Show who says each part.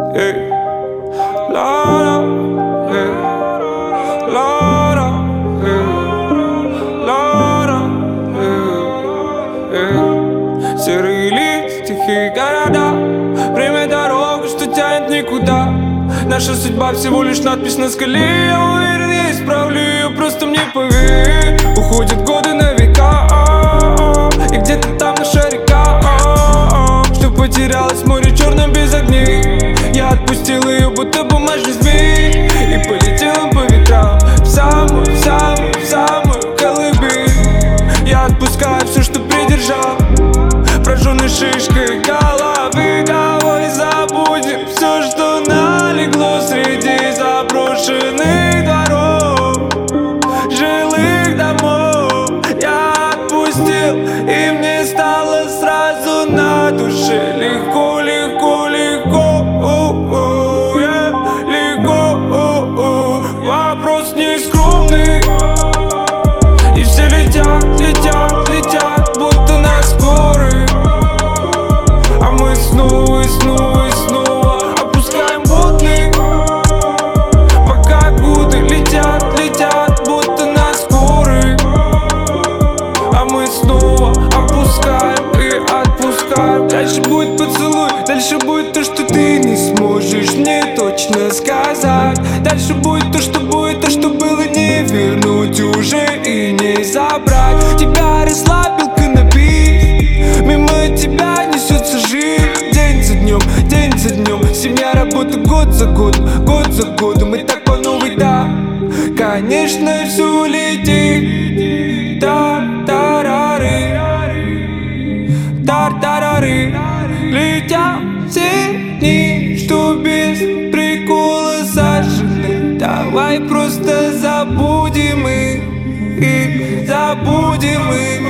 Speaker 1: Лара, Лара, Лара, серые лица, тихие города, время дорога, что тянет никуда. Наша судьба всего лишь надпись на скале. Я уверен, я исправлю ее, просто мне поверь. Уходят годы на века, и где-то там наша река, что потерялась в море черном без огней. Я отпустил ее, будто бумажный змей, и полетел по ветрам в самую колыбель. Я отпускаю все, что придержал, прожженной шишкой головы. Давай забудем все, что налегло среди заброшенных дворов, жилых домов. Я отпустил, и мне стало сразу на душе легко, легко, легко, легко. Вопрос не скромный, и все летят, летят, летят, будто на скорой. А мы снова и снова и снова опускаем водный, пока годы летят, летят, будто на скорой. А мы снова опускаем и отпускаем. Дальше будет поцелуй, дальше будет то, что ты не сможешь мне точно сказать. Дальше будет то, что было не вернуть уже и не забрать. Тебя расслабил каннабис, мимо тебя несется жизнь. День за днем, день за днем, семья, работа, год за годом, год за годом. И так по новой, да, конечно, все летит. Тар-тарары, тар-тарары. Летят все дни, что без прикола сожжены. Давай просто забудем их, и забудем их.